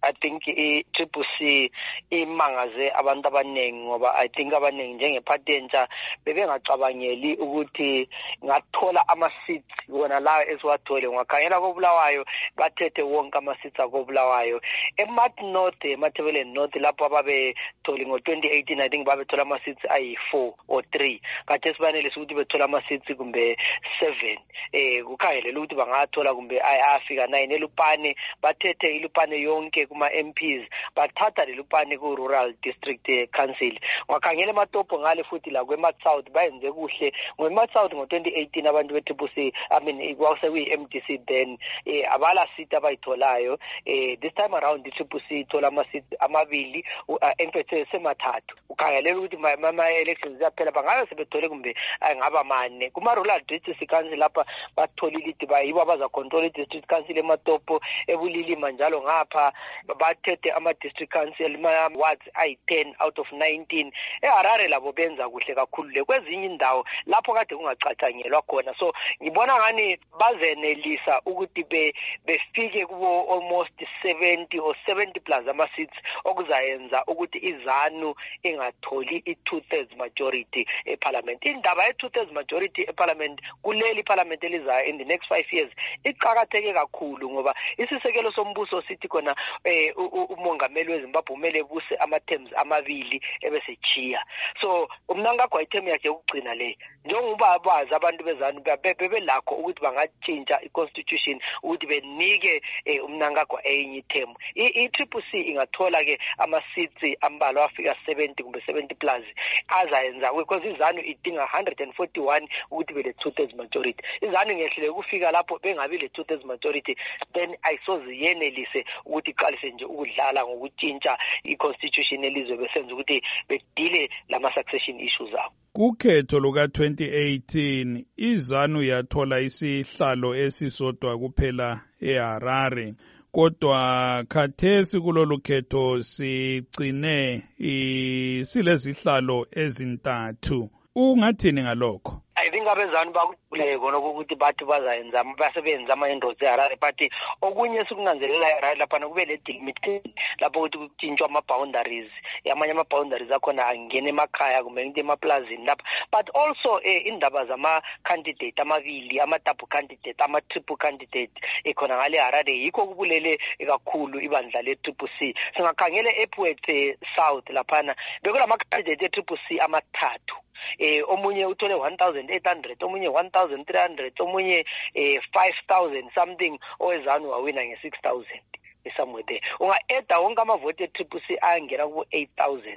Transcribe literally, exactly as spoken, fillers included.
I think i-Triple C imangaze abantu abaningi ngoba I think abaningi njengephathi entsha bebengacabangeli ukuthi ngathola ama-seats wona la esiwathole. Ngakhangela koBulawayo bathethe wonke ama-seats akoBulawayo. eMat North, eMatabeleland North lapho ababethole ngo twenty eighteen I think babethola ama-seats ayi-four or three. Kade sibanele ukuthi bethola ama-seats kumbe seven. Eh kukhangelele ukuthi bangathola kumbe ayafika nine. eLupane bathethe iLupane yonke kuma M Ps, bathatha leLupane ku Rural District Council. Ngakhangela eMatopo ngale futhi la kweMat South bayenze kuhle. NgoMat South ngo twenty eighteen abantu beTriple C I mean kwase kuyi-M D C then eh abala seat abayitholayo. Eh this time around iTriple C ithola ama-seat amabili empethe semathathu. Ukhangelela ukuthi mama elections yaphela bangabe sebethole kumbe ngaba mane. Kuma Rural District Council lapha batholile ukuthi bayibo abaza control district council eMatopo, eBulilima njalo ngapha bathethe ama district council ma wards ayi ten out of nineteen. eHarare labo benza kuhle kakhulu le kwezinye indawo lapho kade kungacatshangelwa khona. So ngibona ngani bazenelisa ukuthi be befike kubo almost seventy or seventy plus ama seats okuzayenza ukuthi iZANU ingatholi i-two thirds majority eParliament. Indaba ye-two thirds majority eParliament kuleli Parliament elizayo in the next five years iqhakatheke kakhulu ngoba isisekelo sombuso sithi khona eh umongameli weZimbabwe umele buse ama terms amabili ebese chiya. So umNangagwa ithemu yakhe ukugcina le njengoba bazi abantu beZANU bebelakho ukuthi bangatshintsha iconstitution ukuthi benike umNangagwa enye ithemu. I-Triple C ingathola ke ama seats ambalo afika seventy kumbe seventy plus azayenza because iZANU idinga one hundred forty-one ukuthi bele two thirds majority. iZANU ngehlele kufika lapho bengabi le two thirds majority then ayisoze yenelise ukuthi iqalise nje ukudlala ngokutshintsha iconstitution elizwe besenza ukuthi bedile lama succession issues abo. Kukhetho luka twenty eighteen iZANU yathola isihlalo esisodwa kuphela eHarare. Kodwa khathesi kulolu khetho sigcine silezihlalo ezintathu. Ungathini ngalokho? I think abeZANU bakule khona ukuthi bathi bazayenza basebenza ama-inroads eHarare but okunye sikunanzelela eHarare lapha kube le delimit lapho ukuthi kutshintshwa ama-boundaries. Amanye ama-boundaries akhona angena emakhaya kumbe into emaplazini lapha. But also eh indaba zama-candidate amabili, ama-double candidate, ama-triple candidate ekhona ngale Harare yikho kubulele kakhulu ibandla le-Triple C. Singakhangela ePuet South laphana bekulama-candidate e-Triple C amathathu. Eh omunye uthole one thousand eight hundred, omunye one thousand three hundred, omunye eh five thousand something, oweZANU wawina nge six thousand somewhere there. Unga-eda wonke amavote e-Triple C angena ku eight thousand.